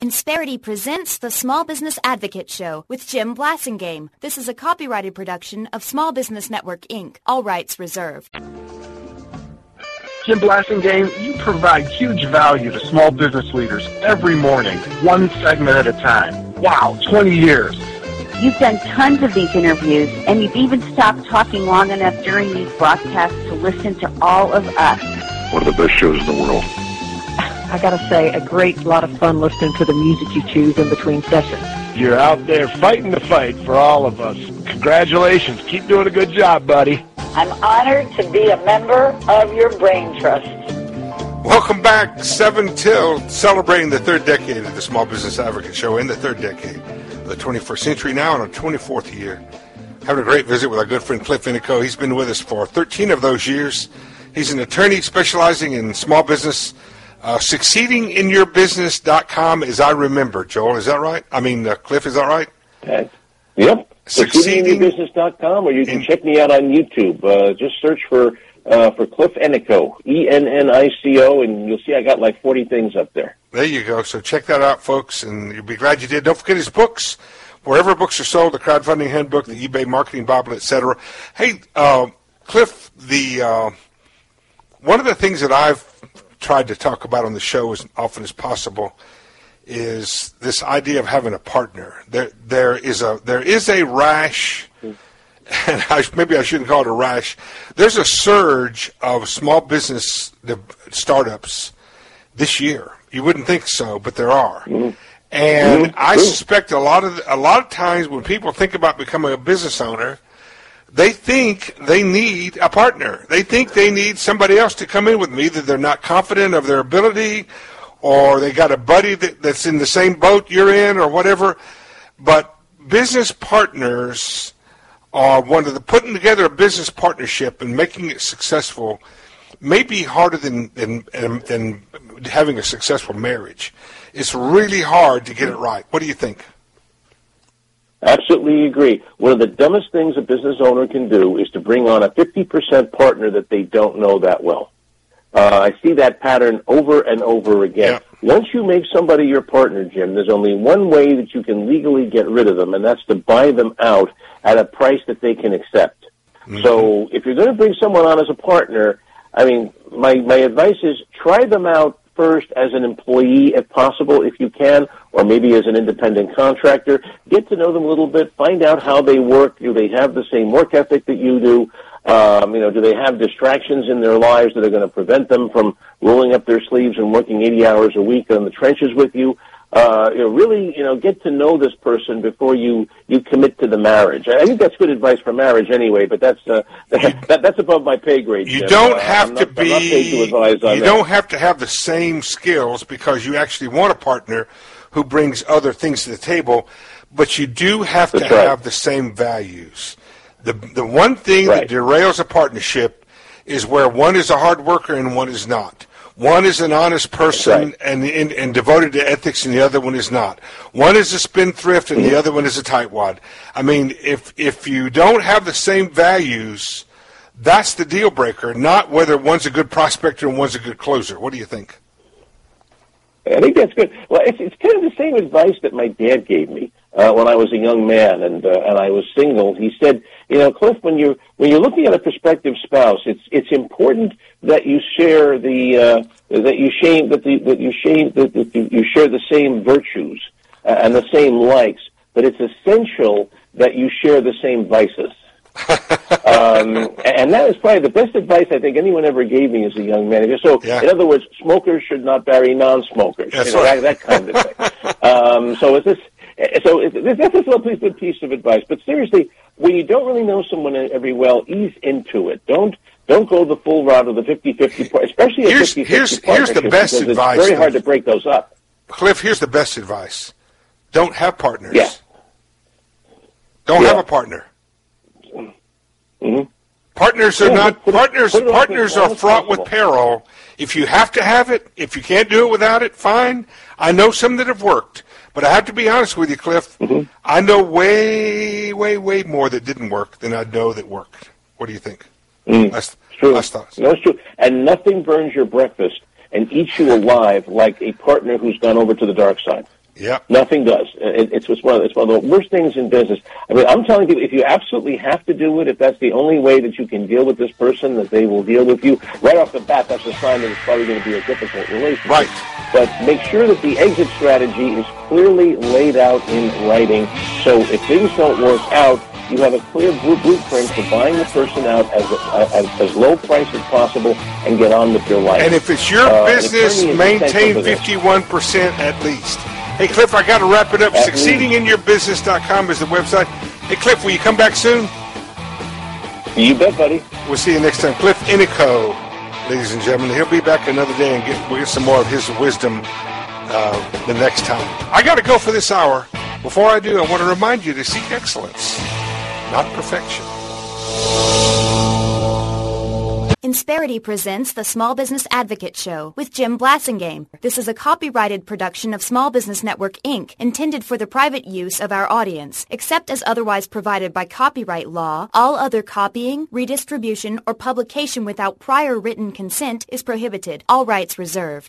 Insperity presents the Small Business Advocate Show with Jim Blasingame. This is a copyrighted production of Small Business Network, Inc. All rights reserved. Jim Blasingame, you provide huge value to small business leaders every morning, one segment at a time. Wow, 20 years. You've done tons of these interviews, and you've even stopped talking long enough during these broadcasts to listen to all of us. One of the best shows in the world. I gotta say, a great lot of fun listening to the music you choose in between sessions. You're out there fighting the fight for all of us. Congratulations. Keep doing a good job, buddy. I'm honored to be a member of your Brain Trust. Welcome back, 7 till, celebrating the third decade of the Small Business Advocate Show, in the third decade of the 21st century, now in our 24th year. Having a great visit with our good friend Cliff Inico. He's been with us for 13 of those years. He's an attorney specializing in small business. SucceedingInYourBusiness.com, as I remember. Joel, is that right? I mean, Cliff, is that right? Yep. SucceedingInYourBusiness.com, or you can check me out on YouTube. Just search for Cliff Inico, Ennico, and you'll see I got like 40 things up there. There you go. So check that out, folks, and you'll be glad you did. Don't forget his books. Wherever books are sold, the Crowdfunding Handbook, the eBay Marketing Bible, etc. Hey, Cliff, one of the things that I've tried to talk about on the show as often as possible is this idea of having a partner. There is a rash, and maybe I shouldn't call it a rash. There's a surge of small business startups this year. You wouldn't think so, but there are. And I suspect a lot of times when people think about becoming a business owner, they think they need a partner. They think they need somebody else to come in with them. Either they're not confident of their ability, or they got a buddy that's in the same boat you're in, or whatever. But business partners are putting together a business partnership and making it successful may be harder than having a successful marriage. It's really hard to get it right. What do you think? Absolutely agree. One of the dumbest things a business owner can do is to bring on a 50% partner that they don't know that well. I see that pattern over and over again. Yeah. Once you make somebody your partner, Jim, there's only one way that you can legally get rid of them, and that's to buy them out at a price that they can accept. Mm-hmm. So if you're going to bring someone on as a partner, I mean, my advice is try them out first as an employee, if possible, if you can, or maybe as an independent contractor. Get to know them a little bit. Find out how they work. Do they have the same work ethic that you do? Do they have distractions in their lives that are going to prevent them from rolling up their sleeves and working 80 hours a week in the trenches with you? Really, get to know this person before you commit to the marriage. I think that's good advice for marriage anyway, but that's above my pay grade. You don't have to have the same skills because you actually want a partner who brings other things to the table, but you do have to have the same values. The one thing that derails a partnership is where one is a hard worker and one is not. One is an honest person and devoted to ethics, and the other one is not. One is a spendthrift, and the other one is a tightwad. I mean, if you don't have the same values, that's the deal breaker, not whether one's a good prospector and one's a good closer. What do you think? I think that's good. Well, it's kind of the same advice that my dad gave me when I was a young man and I was single. He said, Cliff, when you're looking at a prospective spouse, it's important that you share you share the same virtues and the same likes, but it's essential that you share the same vices. And that is probably the best advice I think anyone ever gave me as a young man. So, in other words, smokers should not marry non-smokers. That kind of thing. That's a little good piece of advice. But seriously, when you don't really know someone very well, ease into it. Don't go the full route of the 50-50 part, especially a 50-50 Here's the best advice. It's very hard to break those up. Cliff, here's the best advice. Don't have partners. Yeah. Don't have a partner. Mm-hmm. Partners are partners are fraught with peril. If you have to have it, if you can't do it without it, fine. I know some that have worked, but I have to be honest with you, Cliff. Mm-hmm. I know way, way, way more that didn't work than I know that worked. What do you think? That's true. No, it's true. And nothing burns your breakfast and eats you alive like a partner who's gone over to the dark side. Yeah. Nothing does. It's one of the worst things in business. I mean, I'm telling people, if you absolutely have to do it, if that's the only way that you can deal with this person, that they will deal with you, right off the bat, that's a sign that it's probably going to be a difficult relationship. Right. But make sure that the exit strategy is clearly laid out in writing, so if things don't work out, you have a clear blueprint for buying the person out at as low price as possible and get on with your life. And if it's your business, maintain 51% at least. Hey, Cliff, I got to wrap it up. SucceedingInYourBusiness.com is the website. Hey, Cliff, will you come back soon? You bet, buddy. We'll see you next time. Cliff Inico, ladies and gentlemen. He'll be back another day, and we'll get some more of his wisdom the next time. I got to go for this hour. Before I do, I want to remind you to seek excellence, not perfection. Insperity presents the Small Business Advocate Show with Jim Blasingame. This is a copyrighted production of Small Business Network, Inc., intended for the private use of our audience. Except as otherwise provided by copyright law, all other copying, redistribution, or publication without prior written consent is prohibited. All rights reserved.